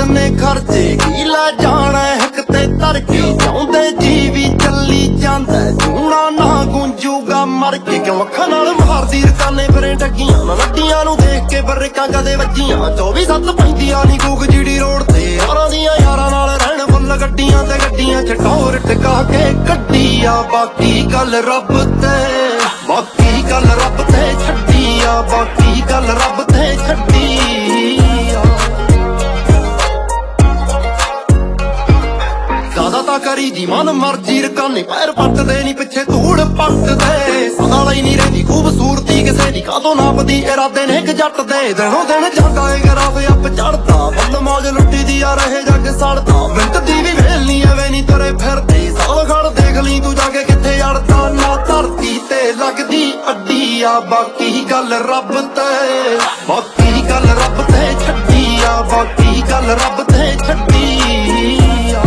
ਨੇ ਖਰਚੇ ਕੀ ਲੈ ਜਾਣਾ ਹੱਕ ਤੇ ਧਰਕੇ ਚਾਹੁੰਦੇ ਜੀ ਵੀ ਚੱਲੀ ਜਾਂਦਾ ਜੂਣਾ ਨਾ ਗੁੰਜੂਗਾ ਮਰ ਕੇ ਕਿਉਂ ਅੱਖਾਂ ਨਾਲ ਮਾਰਦੀ ਰਕਾਨੇ ਫਿਰੇ ਡੱਗੀਆਂ ਨਾ ਲੱਡੀਆਂ ਨੂੰ ਦੇਖ ਕੇ ਬਰਕਾਂ ਕਦੇ ਵੱਜੀਆਂ 24/7 ਪੈਂਦੀਆਂ ਨੀ ਗੂਗ ਜਿਹੜੀ ਰੋਡ ਤੇ ਯਾਰਾਂ ਦੀਆਂ ਯਾਰਾਂ ਨਾਲ ਰਹਿਣ ਫੁੱਲ ਗੱਡੀਆਂ ਤੇ ਗੱਡੀਆਂ ਚ ਟੌਰ ਟਿਕਾ ਕੇ ਕੱਢੀ ਆ ਬਾਕੀ ਗੱਲ ਰੱਬ ਤੇ ਬਾਕੀ ਗੱਲ ਰੱਬ ਤੇ ਛੱਡੀ ਆ ਬਾਕੀ ਗੱਲ ਰੱਬ ਤੇ ਛੱਡੀ ਆ ਜ਼ਿਆਦਾ ਤਾਂ ਕਰੀ ਜੀ ਮਨ ਮਰਜੀ ਰਕਾਨੇ ਪੈਰ ਪੱਟਦੇ ਨੀ ਪਿੱਛੇ ਧੂੜ ਪੱਟਦੇ ਸਦਾ ਲਈ ਨੀ ਰਹਿੰਦੀ ਖੂਬਸੂਰਤੀ ਕਿਸੇ ਦੀ ਕਾਹਤੋਂ ਨਾਪਦੀ ਇਰਾਦੇ ਨੇ ਇੱਕ ਜੱਟ ਦੇ ਦਿਨੋਂ ਦਿਨ ਜਾਂਦਾ ਏ ਗਰਾਫ ਅੱਪ ਚੜਦਾ ਵੱਲ ਮੌਜ ਲੁੱਟੀ ਦੀ ਆ ਰਹੇ ਜੱਗ ਸੜਦਾ ਮਿੰਟ ਦੀ ਵੀ ਵੇਲ ਨੀ ਐਵੇਂ ਨੀ ਤੁਰੇ ਫਿਰਦੇ ਸਾਲ ਖੜ ਦੇਖ ਲਈ ਤੂੰ ਜਾ ਕੇ ਕਿੱਥੇ ਅੜਦਾ ਨਾ ਧਰਤੀ ਤੇ ਲੱਗਦੀ ਅੱਡੀ ਆ ਬਾਕੀ ਗੱਲ ਰੱਬ ਤੇ ਬਾਕੀ ਗੱਲ ਰੱਬ ਤੇ ਛੱਡੀ ਆ ਬਾਕੀ ਗੱਲ ਰੱਬ ਤੇ ਛੱਡੀ ਆ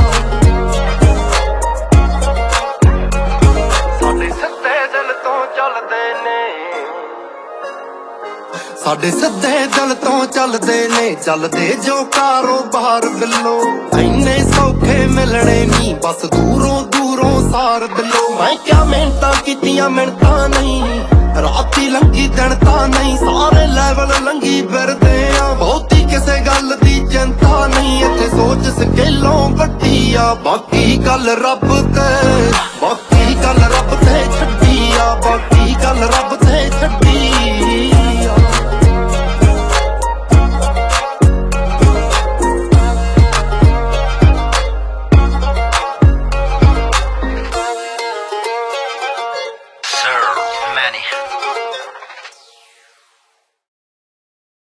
ਸਾਡੇ ਸਿੱਧੇ ਦਿਲ ਤੋਂ ਚੱਲਦੇ ਨੇ ਚੱਲਦੇ ਜੋ ਕਾਰੋਬਾਰ ਬਿੱਲੋ ਇੰਨੇ ਸੌਖੇ ਮਿਲਣੇ ਨੀ ਬਸ ਦੂਰੋਂ ਦੂਰੋਂ ਸਾਰ ਦਿਲੋਂ ਮੈਂ ਕਿਆ ਮਿਹਨਤਾਂ ਕੀਤੀਆਂ ਮਿਹਨਤਾਂ ਨਹੀਂ ਰਾਤੀ ਲੰਗੀ ਦਿਨ ਤਾਂ ਨਹੀਂ ਸਾਰੇ ਲੈਵਲ ਲੰਗੀ ਫਿਰਦੇ ਆ ਬਹੁਤੀ ਕਿਸੇ ਗੱਲ ਦੀ ਚਿੰਤਾ ਨਹੀਂ ਇੱਥੇ ਸੋਚ ਸਕੇਲੋਂ ਵੱਡੀ ਆ ਬਾਕੀ ਗੱਲ ਰੱਬ ਤੇ ਬਾਕੀ ਗੱਲ ਰੱਬ ਤੇ ਛੱਡੀ ਆ ਬਾਕੀ ਗੱਲ ਰੱਬ ਤੇ ਛੱਡੀ ਆ Sir Manny.